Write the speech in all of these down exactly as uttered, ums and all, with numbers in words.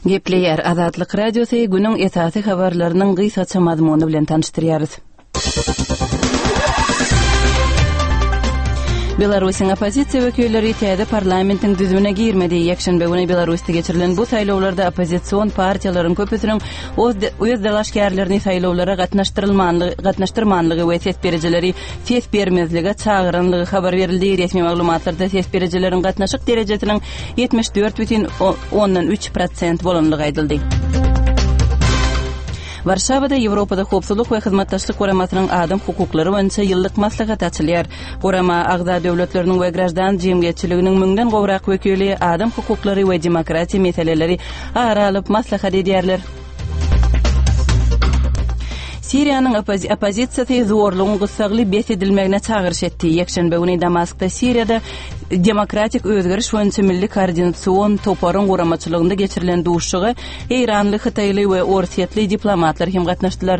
Gepleyer Azatlyk Radiosu günüň esasy habarlarynyň gysgaça mazmuny bilen tanıştyrýarys. Belarusyň opozisiýa wekilleri täze parlamentiň düzümine girmedi. Ýekşenbe güni Belarusda geçirilen bu saýlawlarda opozisiýon partiýalaryň köpüsiniň öz dalaşkärlerini saýlawlara gatnaşdyrylmanlygy, gatnaşdyrmanlygy we ses berejeleri ses bermezligi çağıranlygy habar berildi. Resmi maglumatlarda ses berejeleriň gatnaşyk derejesiniň yetmiş dört бүтүн ondan üç prosent bolanlygy aýdyldy. Warşawada Ýewropada hopsulyk we hyzmatdaşlyk goramasynyň adam hukuklary boýunça ýyllyk maslahat açylýar. Gorama agza döwletleriniň we grajdan jemgyýetçiliginiň müňden gowrak wekili adam hukuklary we demokratiýa meseleleri aralyp maslahat edýärler. Siriýanyň opozisiýasy zorlugyň gysgaly besedilmegine çağırış etdi. Ýekşenbe güni Damaskda Siriýada demokratik özgeriş boýunça milli koordinasiýon toparyň goramaçylygynda geçirilen duşşuga Eýranly, Hytaýly we Orsiýetli diplomatlar hem gatnaşdylar.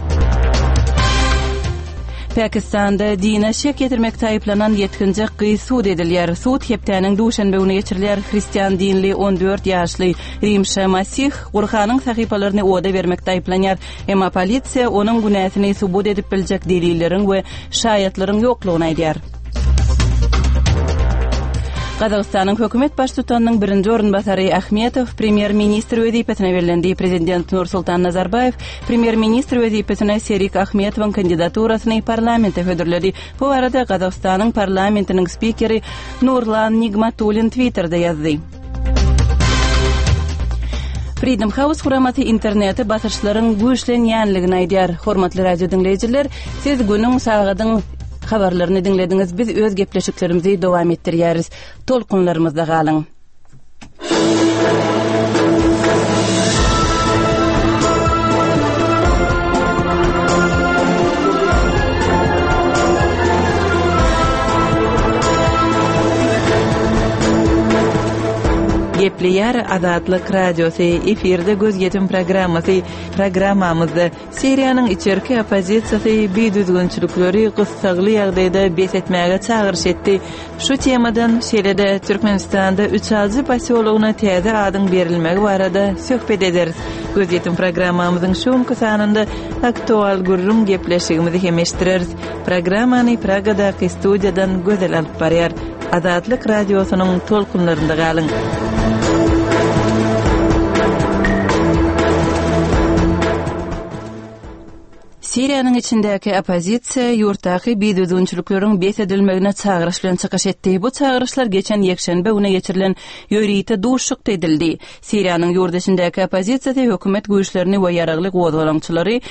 Pakistanda dine şek getirmek taýyplanan yetkinji gyý suud edilýär. Suud hepdeniň duşanbe güni geçirilýär. Hristiýan dinli on dört ýaşly Rimşa Masih Gurhanyň sahypalaryny oda bermek taýyplanýar. Emma polisiýa onuň günäsini subut edip biljek delilleriň we şaýatlaryň ýoklugyny aýdýar. Qazaqstanyň hökümet baş tutanyň birinji orunbasary Ahmetow premier ministr wezipesine berilendi. Prezident Nursultan Nazarbayev premier ministr wezipesine Serik Ahmetowyň kandidaturasyny parlamentde hödürledi. Bu arada Qazaqstanyň parlamentiniň spikeri Nurlan Nigmatulin Twitter'da ýazdy. Freedom House huramatı interneti basışlaryň güýçlenýänligini aýdýar. Hormatly radio dinleýijiler, siz günüň sagatyň habarlaryny dinlediňiz. Biz öz gepleşiklerimizi dowam etdirýäris. Tolkunlarymyzda galyň. Gepleyer Azatlyk Radiosu efirde göz yetim programmasy. Programmamyzda Siriýanyň içerki opozisiýasy beýdüzgünçilikleri gysgaly ýagdaýda besetmäge çağırış etdi. Şu temadan şeýlede Türkmenistanda üçinji paýsýoluguna täze adyň berilmegi barada söhbet ederiz. Göz yetim programmamyzyň şoňky sanynda aktual gurrum gepleşigimizi hem eşdireriz. Programmany Pragadaky studiýadan gözel alyp barýar. Azatlyk Radiosynyň tolkunlarynda galyň. Siriýanyň içindäki opozisiýa ýurtdaky beýdüzgünçilikleriň besedilmegine çağırış bilen çykyş etdi. Bu çağırışlar geçen ýekşenbe güni geçirilen ýörüýte duşşukda edildi. Siriýanyň ýurt içindäki opozisiýasy hökümet güýçlerini we ýaraglyk gozalaňçylary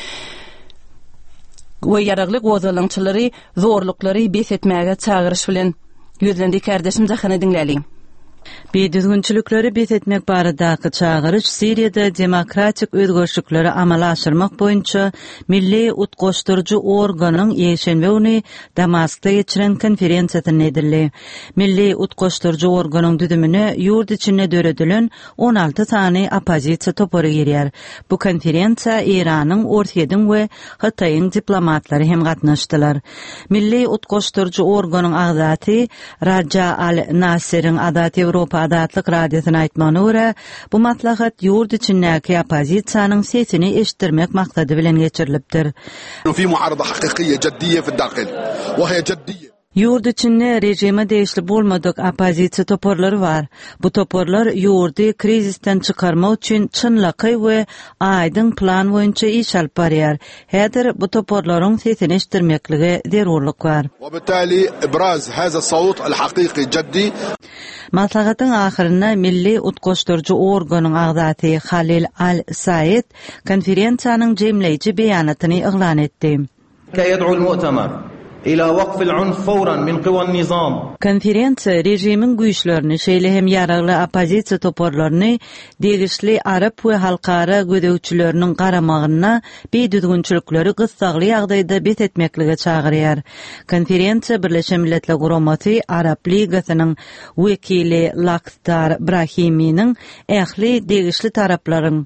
we ýaraglyk gozalaňçylary zorluklary besetmäge çağırış bilen ýüzlendi. Kardeşim Zahany dinläli. Beýdüzgünçilikleri besetmek baradaky çağırış Siriýada demokratik özgörüşlikleri amala aşyrmak boýunça milli utgoşdurjy organyň ýeşenbe güni Damaskda geçiren konferensiýasynda edildi. Milli utgoşdurjy organyň düzümine ýurt içinde döredilen on alty sany opozisiýa topary girýär. Bu konferensiýa Iranyň, Orsiýetiň we Hytaýyň diplomatlary hem gatnaşdylar. Milli utgoşdurjy organyň agzaty Raja Al-Nasir'in Adat Ýewropa Azatlyk Radiosyna aýtmagyna görä, bu maslahat ýurt içindäki opozisiýanyň sesini eşitdirmek maksady bilen geçirilipdir. في معارضة حقيقية جدية في الداخل وهي جدية. Ýurt içinde rejime değişli bolmadyk opozisiýa toporlary bar. Bu toporlar ýurdy krizisten çykarmak üçin çynlaky we aýdyň plan boýunça iş alyp barýar. Häzir bu toporlaryň sesini eşitdirmekligi zerurlyk bar. وبالتالي إبراز هذا الصوت الحقيقي جدي. Maslahatyň ahyrynda milli utgoşdurjy organyň agzaty Halil Al-Said konferensiýanyň jemleýici beýanatyny iglan etdi. كيدعو المؤتمر إلى وقف العنف فورا من قوى النظام. Konferensiýa rejimin güýçlerini şeýle hem ýaragly opozisiýa toporlaryny degişli Arap we halkara gödäwçileriniň garamagyna beýdüzgünçilikleri gysgaly ýagdaýda besetmeklige çağırýar. Konferensiýa Birleşen Milletler Guramaty Arap Ligasynyň wekili Lakstar Brahiminiň ähli degişli taraplaryň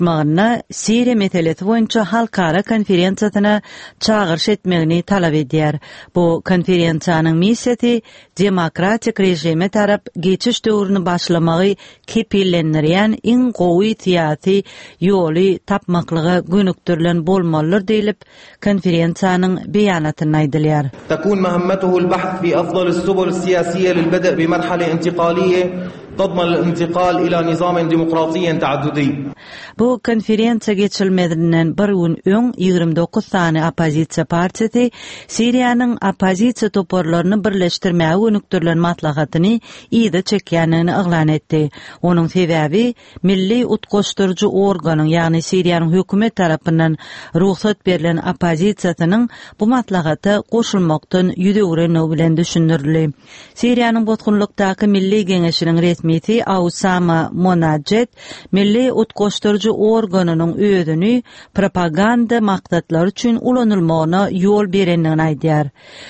gatnaşmagyna Siriýa meselesi boýunça halkara konferensiýasyna çağırış etmegini talap edýär. edilýär. Bu konferensiýanyň missiýeti demokratik rejime tarap geçiş döwrüni başlamagy kepillendirýän iň gowy tiýaty ýoly tapmaklygy gönükdirilen bolmalydyr diýilip konferensiýanyň beýanatyny aýdylýar. تكون مهمته البحث في أفضل السبل السياسية للبدء بمرحلة انتقالية تضمن الانتقال إلى نظام ديمقراطي تعددي. Bu konferensiýa geçilmedinden bir gün öň ýygrimi dokuz sany opozisiýa partiýasy Siriýanyň opozisiýa toparlaryny birleşdirmäge gönükdirilen maslahatyny ýyda çekýänini eglan etdi. Onuň sebäbi milli utgoşdurjy organyň, ýagny Siriýanyň hökümet tarapyndan ruhsat berilen opozisiýasynyň bu maslahata goşulmakdan ýüdegireni bilen düşündirildi. Siriýanyň botgunlukdaky milli geňeşiniň resmiýeti Awsama Monajet milli utgoşdurjy organynyň öýdüni propaganda maksatlary üçin ulanylmagyna ýol berendigini aýdýar.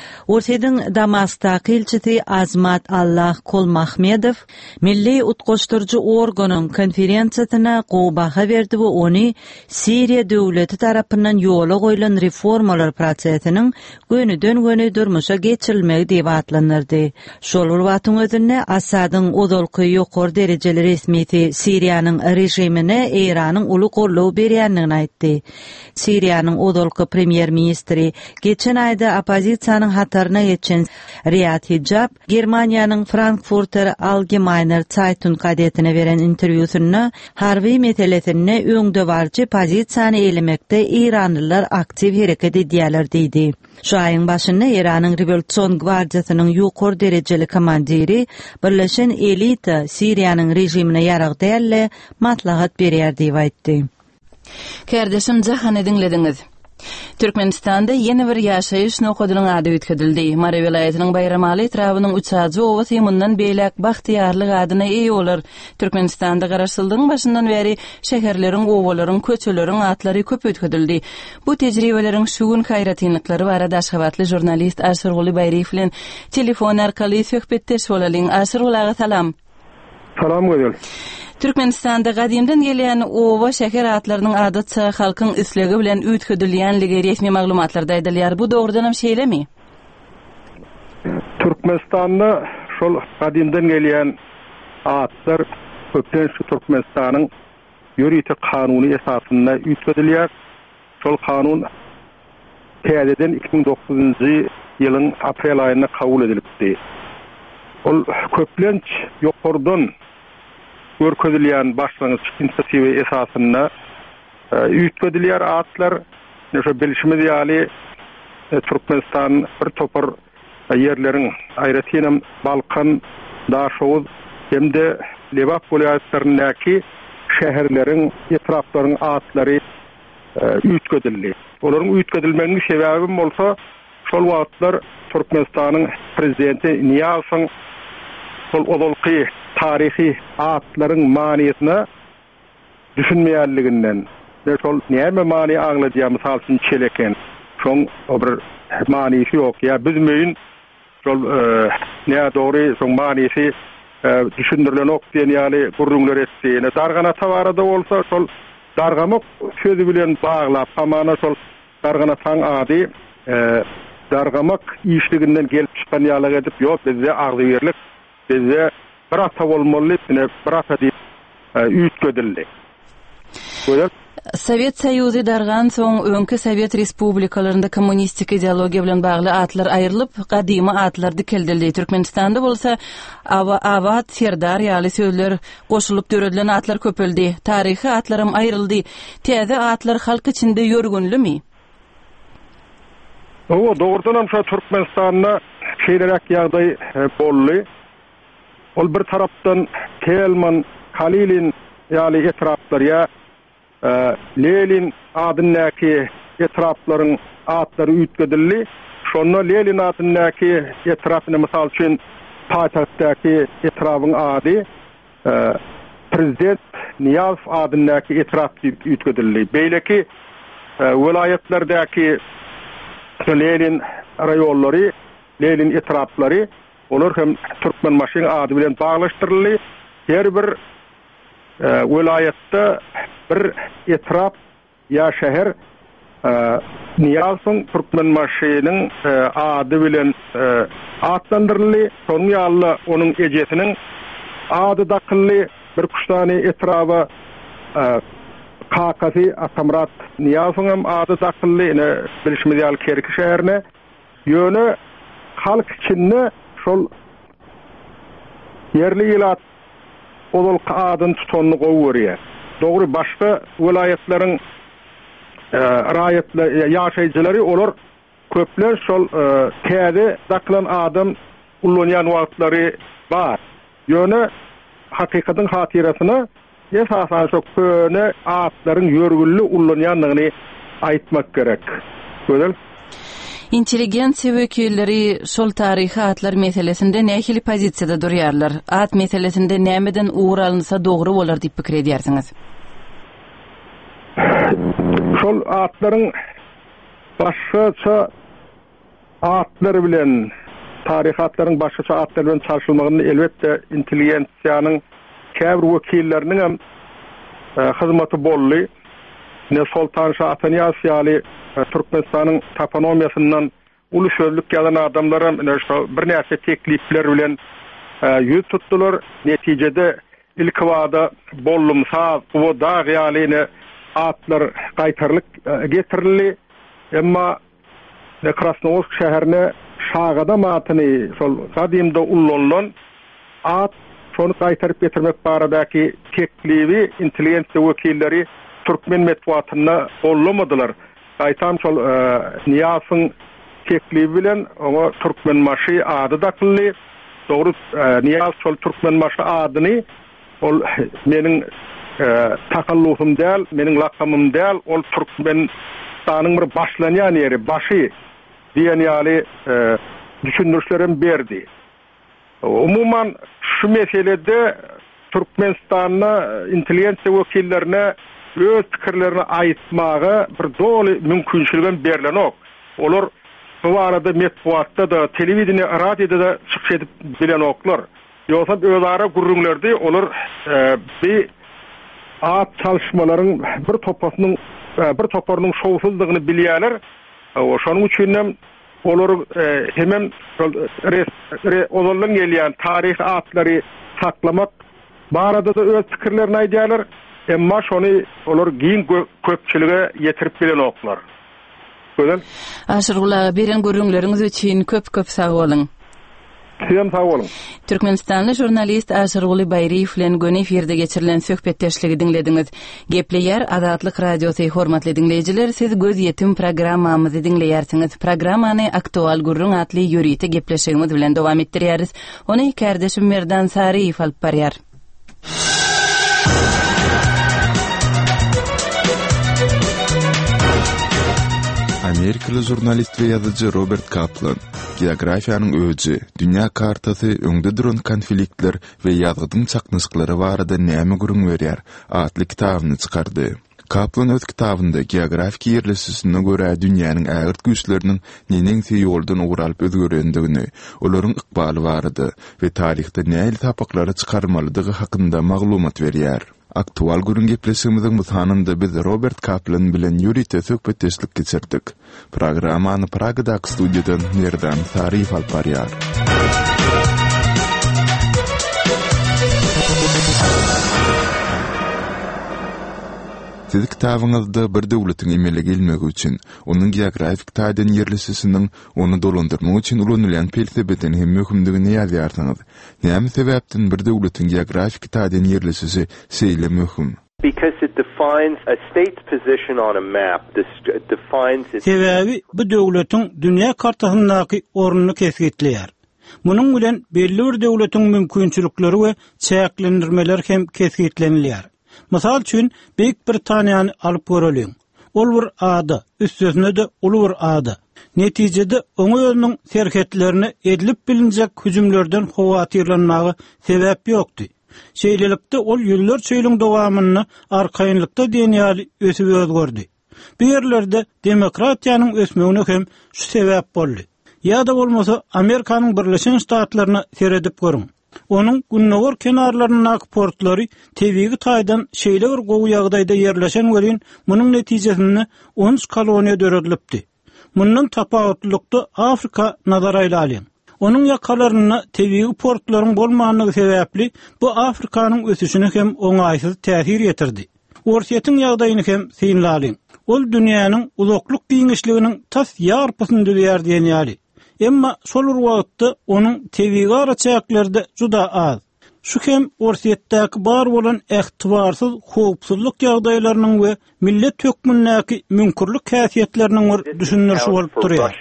Ortadyň Damascusdaky elçisi Azmat Allah Kolmahmedow milli utgoşdurjy organyň konferensiýasyna goýbaha berdi we ony Siriýa döwleti tarapyndan ýola goýulan reformalar prosesiniň gönüden göne durmuşa geçirilmegi diýip atlandyrdy. Şol wagtyň özünde Asadyň odolky ýokary derejeli resmiýeti Siriýanyň rejimine Iranyň uly gollaw berýändigini aýtdy. Siriýanyň odolky premier ministri geçen aýda opozisiýanyň hatarına geçen Riyad Hijab Germaniýanyň Frankfurter Allgemeiner Zeitung gazetine beren interwýusynda harby meselesine öňde barjy pozisiýany elemekde İranlylar aktiv hereket edýärler diýdi. Şu aýyň başynda Iranyň Revolutsion Gwardiýasynyň ýokary derejeli komandiri birleşen elita Siriýanyň rejimine ýarag dälle maslahat berýär diýip aýtdy. Kardeşim jahany dinlediňiz. Türkmenistanda yeni bir ýaşaýyş nokodynyň ady ötküdildi. Mara welaýatynyň Bayramaly etrawynyň üçäji owa symundan beýlek bahtiýarlyk adyna eý bolar. Türkmenistanda garaşyldygyň başyndan beri şäherleriň, owalaryň, köçeleriň atlary köp ötküdildi. Bu tejribeleriň şu gün haýratynlyklary barada Aşgabatly jurnalist Aşyrguly Bayriýew bilen telefon arkaly söhbetdeş bolalyn. Aşyrguly salam. Salam gözel. Türkmenistanda gadymdan gelýän owa şäher atlarynyň adatça halkyň üslegi bilen ötküdilýänligi resmi maglumatlarda aýdylýar. Bu dogrudan hem şeýlemi? Türkmenistanda şol gadymdan gelýän atlar köpden şu Türkmenistanyň ýuridik kanuny esasynda ötküdilýär. Şol kanun täzeden iki bin dokuzunjy ýylyň aprel aýynda kabul edilipdi. Ol köplenç ýokardan görkezilýän başlangyç inisiatiwa esasynda ötküdilýär atlar. Näşe bilişimiz ýaly Türkmenistan bir topar ýerleriň aýratynam Balkan, Daşowuz hemde Lebap welaýatlaryndäki şäherleriň etraflaryň atlary ötküdildi. Olaryň ötküdilmeginiň sebäbi bolsa şol wagtlar Türkmenistanyň prezidenti Niýazowyň şol odolky tarihi atlaryň manyýetyna düşünmeýänliginden we şol näme many aňladýar, mysal üçin çeleken şoň bir manyýeti ýok ýa bilmeýin şol näme dogry şoň manyýeti düşündirilen ok diýen ýaly gurrunlar etdi. Dargana tawarda bolsa şol dargamak sözü bilen baglap hamana şol dargana taň ady dargamak işliginden gelip çykan ýaly edip ýok bizde agdy berlik bizde bir ata bolmaly, bir ata diýip ötküdildi. Sovet Soýuzy dargan soň öňki Sovet respublikalarynda kommunistik ideologiýa bilen bagly atlar aýrylyp, gadymy atlar dikildildi. Türkmenistanda bolsa awat, serdar ýaly sözler goşulyp döredilen atlar köpeldi. Taryhy atlarym aýryldy. Täze atlar halk içinde ýörgünlümi? O dogrudan hem şu Türkmenistanda şeýlerek ýagdaý boldy. Ol bir tarapdan Telman, Halilin ýaly etraflarya Lelin adyndaky etraflaryň atlary ötküdildi. Şonda Lelin adyndaky etrafyny mysal üçin paýtaxtdaky etrafyň ady prezident Niýazow adyndaky etraf ötküdildi. Beýleki welaýatlardaky Lelin raýonlary, Lelin etraflary olar hem Türkmen maşyn ady bilen baglaşdyryldy. Her bir welaýatda bir etraf ýa şäher Niyazın Türkmenmaşynyň ady bilen atlandyrly, soňy ýaly onuň ejesiniň ady dakylly bir kuştany etraba Kakasy Atamrat Niyazyň ady dakylly ine bilişmediýal Kerki şäherine ýöne halk içinde şol yerli ýylat olul adyn tutanly gowurýar. Dogry başga vilayatlariň raýatly ýaşaýjylary olar köpler şol täze daklan adam ullanýan wagtlary bar. Ýöne hakikatyň hatirasyna esasan şo köne atlaryň ýörgülli ullanýanlygyny aýtmak gerek. Gözel. Intelligensiýa wekilleri şol taryhy atlar meselesinde nähili pozisiýada durýarlar? At meselesinde nämeden ugur alynsa dogry bolar diýip pikir edýärsiňiz? Şol atlaryň başgaça atlar bilen taryhatlaryň başgaça atlar bilen çalşylmagyny elbetde intelligensiýanyň käbir wekilleriniň hem hyzmaty bolly. Ne Sultan Şah Ataniyas ýaly Türkmenistanyň toponomiýasyndan uly şözlük gelen adamlar bir näçe teklipler bilen ýüz tutdular. Netijede ilk wada bollumsa bu da ýalyny atlar gaýtarlyk getirildi. Emma Krasnoyarsk şäherine şagada matyny şol gadymda ullanlan at şonu gaýtaryp getirmek baradaky teklibi intelligensiýa wekilleri Türkmen metbuatyna ollamadylar. Gaýtam şol Niyazyň teklibi bilen oňa Türkmenmaşy ady dakylly. Dogry Niyaz şol Türkmenmaşy adyny ol meniň takallufum däl, meniň lakamym däl, ol Türkmenistanyň bir başlanýan ýeri, başy diýen ýaly düşünürlerim berdi. Umuman şu meselede Türkmenistanyň intelligensiýa wekillerine öz pikirlerini aýtmagy bir doly mümkinçiligin berilenok. Olar bu arada metbuatda da, telewiziýa, radioda da çykyş edip bilenoklar. Ýogsa özara gurrunlardy, olar bir at çalışmalaryň bir topasynyň bir toparynyň şowsuzlygyny bilýärler. Oşonuň üçin hem olar hemen olarlyň gelýän taryh atlary saklamak barada da öz pikirlerini aýdýarlar. Emma şonu olar giň köpçülige ýetirip bilenoklar. Gözel. Aşyrgula beren görüňleriňiz üçin köp-köp sag bolun. Siýem sag bolun. Türkmenistanly jurnalist Aşyrguly Baýriýew bilen göni efirde geçirilen söhbetdeşligi dinlediňiz. Gepleýär Azatlyk radiosy hormatly dinleýijiler, siz göz ýetim programmamyzy dinleýärsiňiz. Programmany aktual gurrun atly ýörüýte gepleşigimiz bilen dowam etdirýäris. Ony kardeşim Merdan Saryýew alyp barýar. Amerikalı jurnalist ve yazıcı Robert Kaplan, geografiyanın öjü, dünya kartasy, öňde duran konfliktler ve ýazgydyň çaknyşyklary barada näme gurrun berýär atly kitabyny çykardy. Kaplan öz kitabynda geografik ýerleşisine görä dünýäniň ägirt güýçleriniň nenеңsi ýoldan uğralyp özgörendigini, olaryň ykbaly barady we tarihde näme tapakları çykarmalydygy hakynda maglumat berýär. Aktual gurrun gepleşigimiziň bu sanynda biz Robert Kaplan bilen ýörüýte söhbetdeşlik geçirdik. Programmany Pragadaky studiýadan Merdan Saryýew alyp barýar. Siz kitabyňyzda bir döwletiň emele gelmegi üçin, onuň geografik taýdan ýerleşisiniň onu dolandyrmak üçin ulanýan felsefeden hem möhümdigini ýazýarsyňyz. Näme sebäpden bir döwletiň geografik taýdan ýerleşisi şeýle möhüm? Because it defines a state's position on a map. This defines its... Sebebi bu döwletiň dünýä kartasyndaky ornuny kesgitleýär. Munyň bilen belli bir döwletiň mümkinçilikleri we çäklendirmeler hem kesgitlenilýär. Mysal üçin Büyük Britaniýany alyp göreliň. Ol bir ady, üstüne de uly bir ady. Netijede oňa özüniň serhetlerini edilip bilinjek hüjümlerden howatyrlanmagy sebäp ýokdy. Şeýlelikde ol ýyllar çöýlüň dowamyny arkaýynlykda diýenýäli ösüp özgördi. Bu ýerlerde demokratiýanyň ösmegine hem şu sebäp boldy. Ya da bolmasa Amerikanyň Birleşen Ştatlaryna seredip görüň. Onun günnäwür kenarlaryndaki portlary tebigi taýdan şeýle bir gowy ýagdaýda ýerleşen welin munyň netijesinde on üç koloniýa döredilipdi. Mundan tapawutlukda Afrika nazara aýlalyň. Onun ýakalaryna tebigi portlaryň bolmagyny sebäpli bu Afrikanyň ösüşine hem oňaýsyz täsir ýetirdi. Orsiýetiň ýagdaýyny hem synlalyň. Ol dünýäniň uzakluk giňişliginiň tas ýarpysyny döýär diýen ýaly. Emma şol wagtda onun tebigi araçaklerde juda az. Şu hem orsiýetdäki bar bolan ähtibarsyz howpsuzlyk ýagdaýlarynyň we millet hökmündäki mümkürlik häsiýetleriniň bir düşünürşi bolup durýar.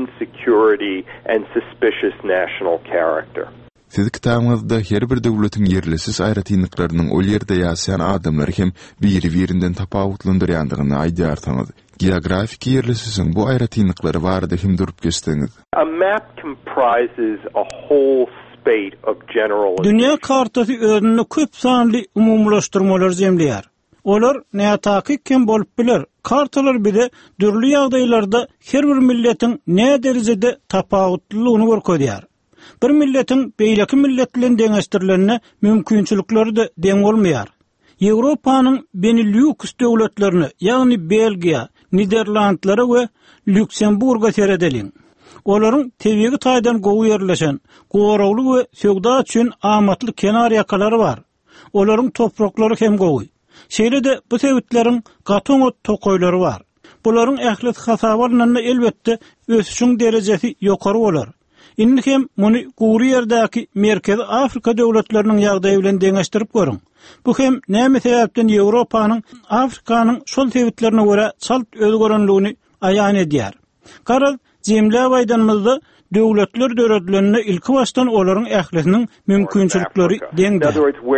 And suspicious national character. Siz kitabыңızda her bir döwletiň ýerlesiz aýratynlyklarynyň ol ýerde ýaşaýan adamlary hem biri-birinden tapawutlandyrýandygyny aýdýarsyňız. Geografik ýerlesizin bu aýratynlyklary barada hem durup geçdiňiz. A map comprises a whole spate of general. Dünýä kartasy özünde köp sanly umumlaşdyrmalar jemleýär. Olar nätaky kim bolup biler. Kartalar bile dürli ýagdaýlarda her bir milletiň ne derejede tapawutlygyny görkezýär. Bir milletiň beýleki millet bilen deňeşdirilenine mümkinçilikleri de deň bolmaýar. Ýewropanyň Benelux döwletlerini, ýagny Belgiýa, Niderlandlara we Lüksemburga seredeliň. Olaryň tebigi taýdan gowy ýerleşen, gorawly we söwda üçin amatly kenar ýakalary bar. Olaryň topraklary hem gowy. Şeýle de bu sebäpleriň gaton tokoýlary bar. Bularyň ähli hasabalarynda elbetde ösüşüň derejesi ýokary bolar. Indi hem muny gowry ýerdäki Merkezi Afrika döwletleriniň ýagdaýy bilen deňeşdirip görüň. Bu hem näme sebäpden Ýewropanyň Afrikanyň şol sebäplerine görä çalt özgörenligini aýan edýär. Garaz jemläp aýdanmyzda döwletler döredilende ilki başdan olaryň ählisiniň mümkinçilikleri deňdir.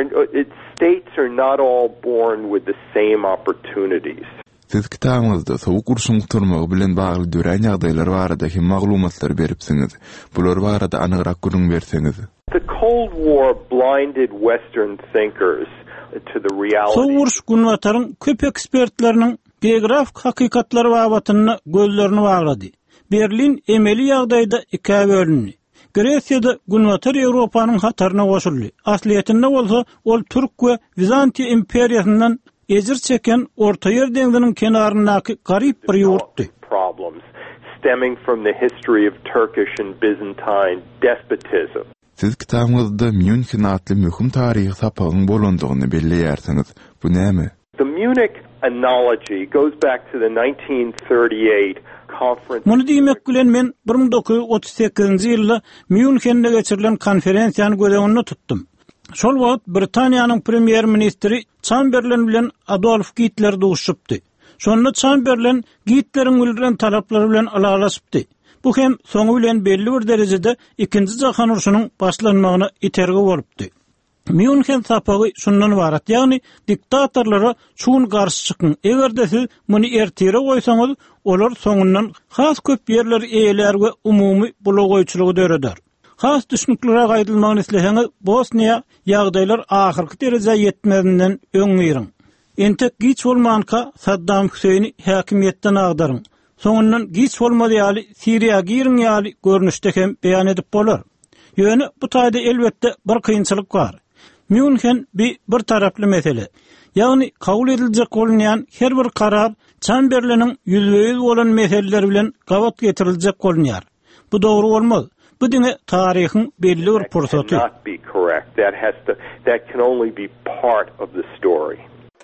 States are not all born with the same opportunities. Siz kitabыңızda sowuk urşuň turmagy bilen bagly dören ýagdaýlar barada hem maglumatlar beripsiňiz. Bular barada anygyrak görüň berseňiz. The Cold War blinded Western thinkers to the reality. Sowurş günwataryň köp ekspertleriniň geografik hakykatlary babatyna gözlerini baglady. Berlin emeli ýagdaýda iki bölündi. Gresiýada günwatar Ýewropanyň hataryna goşuldy. Asliýetinde bolsa ol Türk we Bizantiýa imperiýasyndan ejir çeken Orta Ýer deňiziniň kenaryndaky garyp bir ýurtdy. Problems stemming from the history of Turkish and Byzantine despotism. Siz kitabыңızda München adly möhüm taryhy sapagyň bolandygyny belleýärsiňiz. Bu näme? The Munich analogy goes back to the nineteen thirty-eight conference. Muny diýmek bilen men bir ming dokuz ýüz otuz sekizinji ýylda Münchende geçirilen konferensiýany gözegiňde tutdum. Şol wagt Britaniýanyň premier ministri Chamberlain bilen Adolf Hitler duşupdy. Şonda Chamberlain Hitlerin bildiren talaplary bilen alalaşypdy. Bu hem soňu bilen belli bir derejede ikinji jahan uruşynyň başlanmagyna itergi bolupdy. München sapagy şundan ibarat, ýagny diktatorlara çuň garşy çykyn. Egerde siz muny ertire goýsaňyz, olar soňundan has köp ýerler eýeler we umumy blogoýçylygy döreder. Has düşnüklere gaýdylmagyny isleseňiz, Bosniýa ýagdaýlar ahyrky derejede ýetmedinden öňýäriň. Entek giç bolmanka Saddam Hüseyni häkimiýetden agdaryň. Soňundan giç bolmady ýaly Siriýa giriň ýaly görnüşde hem beýan edip bolar. Ýöne bu taýda elbetde bir kynçylyk bar. München bir bir taraply mesele. Ýagny kabul ediljek bolmayan her bir karar Chamberlain'in ýüzüýüz bolan meseleler bilen gabat getiriljek bolýar. Bu dogry bolmaz. Bu diňe taryhyň belli bir pursaty. That has to that can only be part of the story.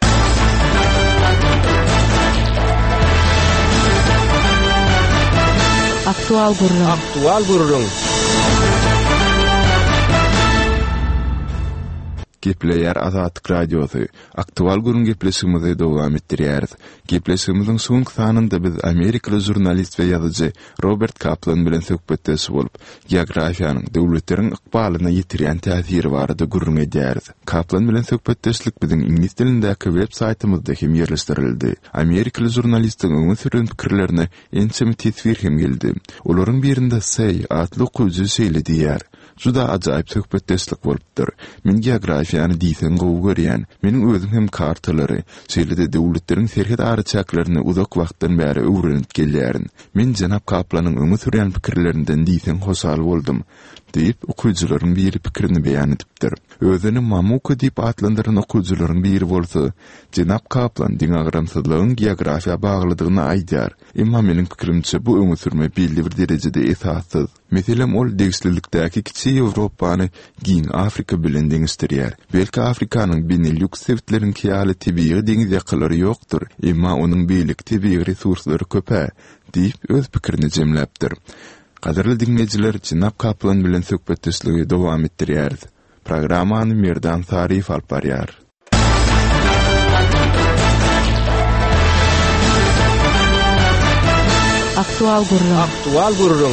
Aktual gurulun. Aktual gurulun. Gepleýär Azatlyk radiosy. Aktual gurulun gepleşigimizi dowam etdirýäris. Gepleşigimiziň soňky sanynda biz Amerikaly jurnalist we ýazyjy Robert Kaplan bilen söhbetdeşip bolup, geografiýanyň döwletleriň ykbalyna ýetirýän täsiri barada gurrun edýäris. Kaplan bilen söhbetdeşlik biziň ingliz dilindäki web saytymyzda hem ýerleşdirildi. Amerikaly jurnalistiň öňe süren pikirlerini ençemi tesvir hem geldi. Olaryň birinde Say adly okujy şeýle diýär. Juda ajaýyp söhbetdeşlik bolupdyr. Men geografiýany diýsen gowy görýän, meniň özüm hem kartalary, şeýle-de döwletleriň serhet araçaklaryny uzak wagtdan bäri öwrenip gelýärin. Men Janap Kaplanyň öňe sürýän pikirlerinden diýsen hoşal boldum, diýip okuyjularyň biri pikirini beýan edipdir. Özüni Mamuka diýip atlandyran okuyjularyň biri bolsa, Janap Kaplan diňagramsyzlygyň geografiýa baglydygyny aýdýar. Emma meniň pikirimçe bu öňe sürme belli bir derejede esassyz. Meselem ol degislilikdäki kiçik Ýewropany giň Afrika bilen deňişdirýär. Belki Afrikanyň Benelux sewtleriň kiýaly tebii deňiz ýakalary ýokdur, emma onuň beýlik tebii resurslary köpä, diýip öz pikirini jemläpdir. Qadarly dinleyijiler, Janap Kaplan bilen söhbetdeşligi dowam etdirýär. Programmany Merdan Sarif alyp barýar. Aktual gurrun. Aktual gurrun.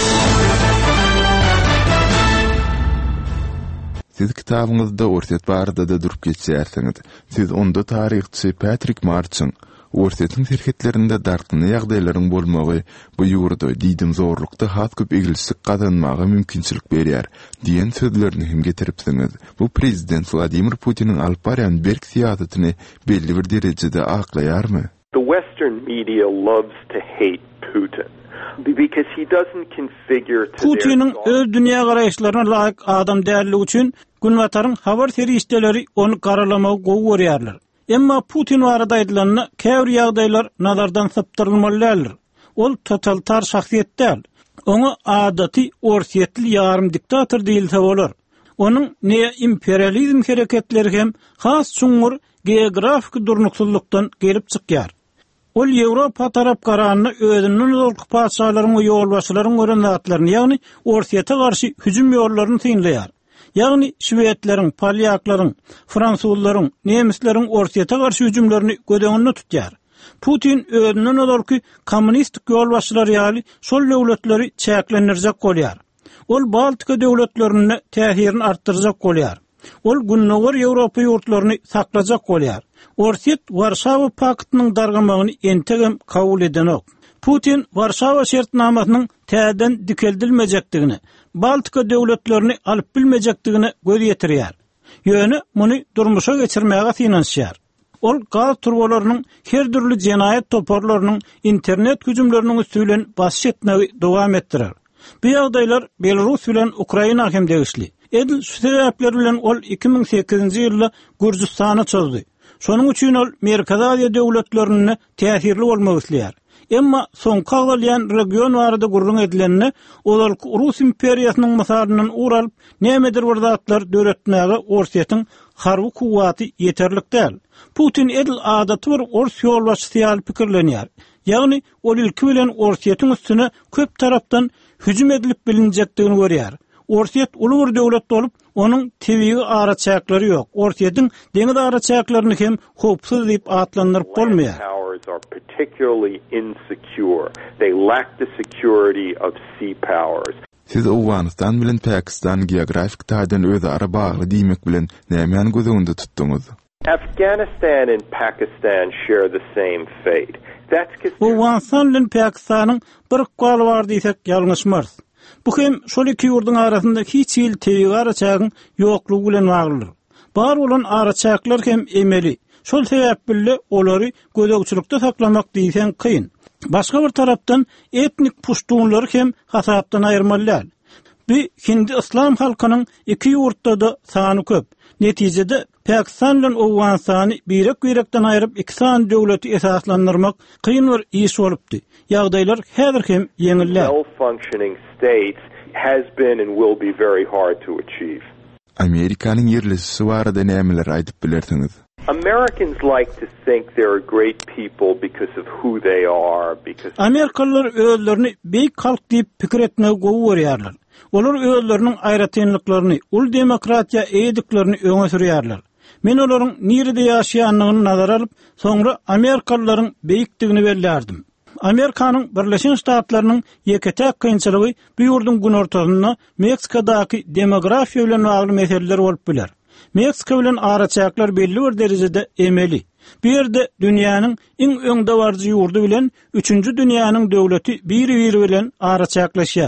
Siz kitabyňyzda orset barada da durup geçýärsiňiz. Siz onda taryhçy Patrick March'ın orsetin serhetlerinde dartyny ýagdaýlaryň bolmagy bu ýurda diýdim zorlukda has köp egilçlik kazanmaga mümkinçilik berýär diýen sözlerini hem getiripsiňiz. Bu prezident Vladimir Putin'in alyp barýan berk siýasatyny belli bir derejede aklaýarmy? The Western media loves to hate Putin because he doesn't configure to Putin'in öz dünýä garaýşlaryna laýyk adam däligi üçin günwataryň habar serişdeleri onu garalamagy gowy görýärler. Emma Putin barada aýdylanyny käbir ýagdaýlar nazardan saptyrylmalydyr. Ol totalitar şahsiýet däl. Oňa adaty orsiýetli ýarym diktator diýilse bolar. Onuň ne imperializm hereketleri hem has çuňur geografik durnuksuzlukdan gelip çykýar. Ol Ýewropa tarap garanyny özüniň ýolky paçalaryň we ýolbaşçylaryň örenatlaryny, ýagny orsiýete garşy hüjüm ýollaryny synlaýar. Ýagny Şwetleriň, Polyaklaryň, Fransuzlaryň, Nemislerin orsiýete garşy hüjümlerini gödeňinde tutýar. Putin özüniň ýolky kommunistik ýolbaşçylary ýaly şol döwletleri çäklendirjek bolýar. Ol Baltika döwletlerini täsirini artdyrjak bolýar. Ol günnäger Ýewropa ýurtlaryny saklajak bolýar. Orsiýet Warşawa paktynyň dargamagyny entegem kabul edenok. Putin Warşawa şertnamasynyň täzeden dikeldilmejekdigini, Baltika döwletlerini alyp bilmejekdigini göz ýetirýär. Ýöne muny durmuşa geçirmäge finansiýar. Ol gaz turbolarynyň her türlü jenaýat toparlarynyň internet hüjümleriniň üstülen baş etmegi dowam etdirer. Bu ýagdaýlar Belarus bilen Ukraina hem degişli. Edil şu sebäpler bilen ol iki ming sekizinji ýylda Gürjistana çözdi. Şonuň üçin ol Merkezi Aziýa döwletlerine täsirli bolmagy isleýär. Emma son kagylýan region barada gurrun edilenini olar Rus imperiýasynyň masarynyň uralyp nämedir bir zatlar döretmäge orsiýetiň harby kuwaty ýeterlik däl. Putin edil adaty bir ors ýolbaşçy ýaly pikirlenýär. Ýagny ol ilki bilen orsiýetiň üstüne köp tarapdan hüjüm edilip bilinjekdigini görýär. Orsiýet uly bir döwlet bolup, onuň tebii araçaklary ýok. Orsiýetiň deňiz araçaklaryny hem hopsuz diýip atlandyryp bolmaýar. Are particularly insecure. They lack the security of sea powers. Siz Awganistan bilen Pakistan geografik taýdan özara bagly diýmek bilen nämeňi gözüňde tutduňyz? Afghanistan and Pakistan share the same fate. That's Awganistan bilen Pakistanyň bir galy bar diýsek ýalňyşmaz. Bu hem şol iki ýurduň arasynda hiç ýyl tebii araçagyň ýoklugy bilen baglydyr. Bar bolan araçaklar hem emeli. Şol sebäp bilen olary gödөгçülükde saklamak diýsen kyn. Başga bir tarapdan etnik puştunlary hem hasapdan aýyrmalylar. Bu Hindi islam halkynyň iki ýurtda da sany köp. Netijede Pakistan bilen Awganistany birek-birekden aýryp iki san döwleti esaslandyrmak kyn bir iş bolupdy. Ýagdaýlar häzir hem ýeňiller. Well-functioning states has been and will be very hard to achieve. Amerikanyň ýerlisi barada nämeler aýdyp bilersiňiz? Americans like to think they're a great people because of who they are, because Amerikalılar özlerini beýik halk diýip pikir etmegi gowy görýärler. Olar özleriniň aýratynlyklaryny, ul demokratiýa eýdiklerini öňe sürýärler. Men olaryň nirde ýaşaýanlygyny nazara alyp, soňra Amerikalılaryň beýikdigini bellerdim. Amerikanyň Birleşik Ştatlarynyň ýeketäk kynçylygy bu ýurdun gün ortasynda Meksikadaky demografiýa bilen bagly meseleler bolup biler. Meksika bilen araçaklar belli bir derejede emeli. Bir yerde dünýäniň iň öňde barjy ýurdu bilen üçüncü dünýäniň döwleti biri-biri bilen araçaklaşýar.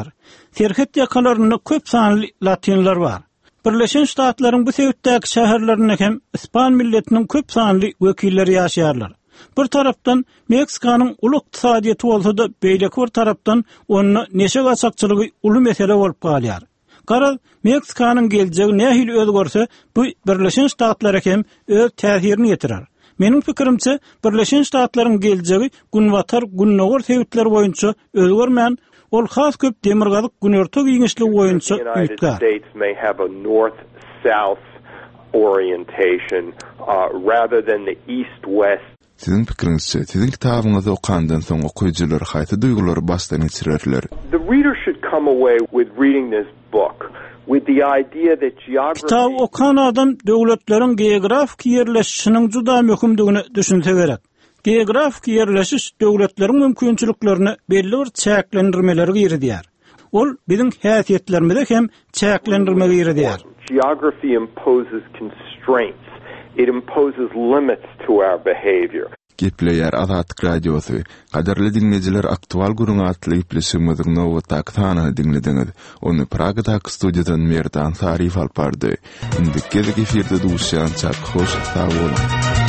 serket yakalarında köp sanly Latinler bar. Birleşen Ştatlaryň bu sebäpdäki şäherlerinde hem İspan milletiniň köp sanly wekilleri ýaşaýarlar. Bir tarapdan Meksikanyň uly ykdysadyety bolsa da beýleki bir tarapdan onu neşe gaçakçylygy uly mesele bolup galýar. Gara Meksikanyň geljegi nähili özgörse bu Birleşen Ştatlara hem öz täsirini ýetirer. Meniň pikirimçe Birleşen Ştatlaryň geljegi günwatar günnäwir sebäpler boýunça özgörmän, ol has köp demirgazyk günörtü giňişli boýunça ýetger. States may have a north-south orientation uh, rather than the east-west. Sizin pikirinizçe, sizin kitabyňyzy okandan soň okuyjylar haýsy duýgulary başdan geçirirler? The reader should come away with reading this book with the idea that geography... Kitab okan adam döwletleriň geografik ýerleşişiniň juda möhümdigini düşünse gerek. Geografik ýerleşiş döwletleriň mümkinçiliklerini belli bir çäklendirmeleri girýär. Ol biziň häsiýetlerimize hem çäklendirmegi girýär. Geography imposes constraints. It imposes limits to our behavior. Gepleýär Azatlyk radiosu. Gaderli dinleyijiler, aktual gurun atly gepleşigimiziň nowy taktany dinlediňiz. Onu Pragadaky studiýadan Merdan Sarif alpardy. Indi gezek efirde duşýan çak hoş sag bolun.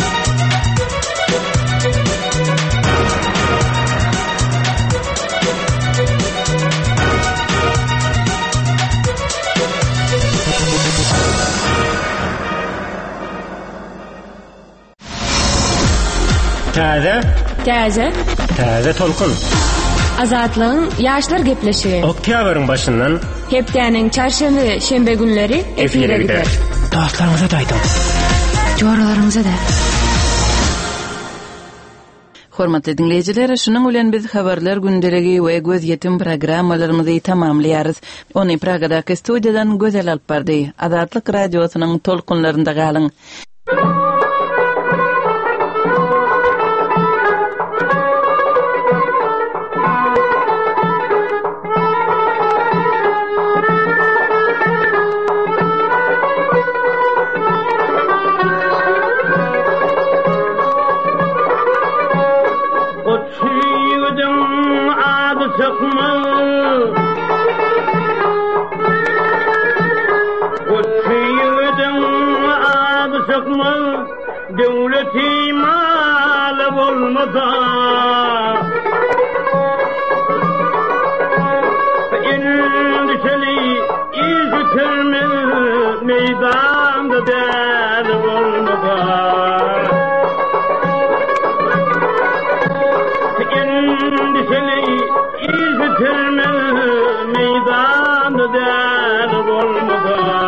Täze, Täze, täze tolkun. Azatlyň ýaşlar gepleşigi. Oktýabryň başyndan Hepdäniň çarşamby, şembe günleri efire gider. Dostlaryňyza da aýdyň. Joralaryňyza da. Hormatly dinleyijiler, şunuň bilen biz habarlar gündeligi we göz ýetim programmalarymyzy tamamlaýarys. Ony Pragadaky studiýadan gözel alyp bardy. Azatlyk radiosynyň tolkunlarynda galyň. Devleti mal olmada endişeli izütürme meydanda der olmada endişeli izütürme meydanda der olmada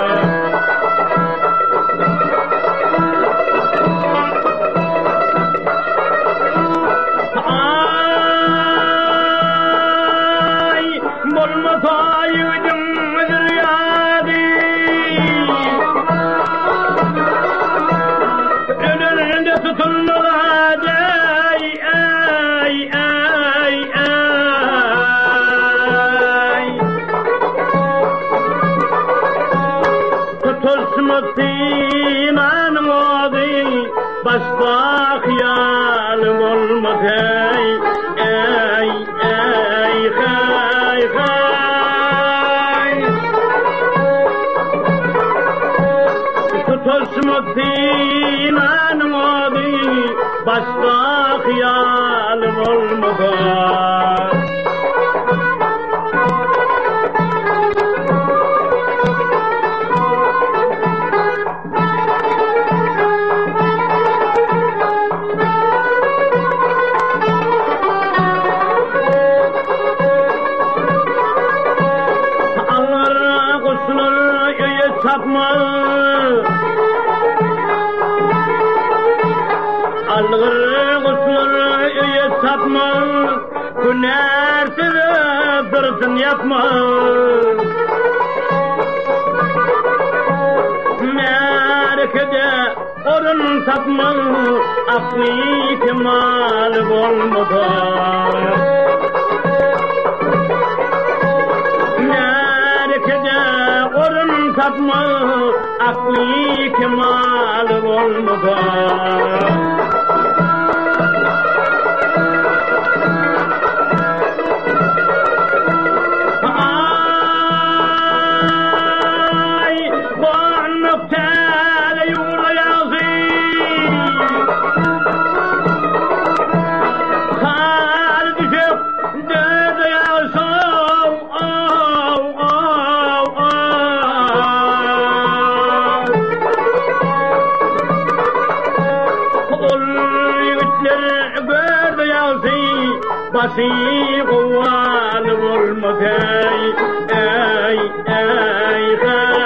Başta hıyalım olmadı ey ey ey hay hay tutuşmadı imanım oldu başta hıyalım olmadı Algır guslar üye sapma Günersiz dursun yapma Merkede orun tapma Akli kemal olmadı Merkede orun tapma Akli kemal olmadı Ah Kadir gördü yalsi basi qowal bolmasay ay ay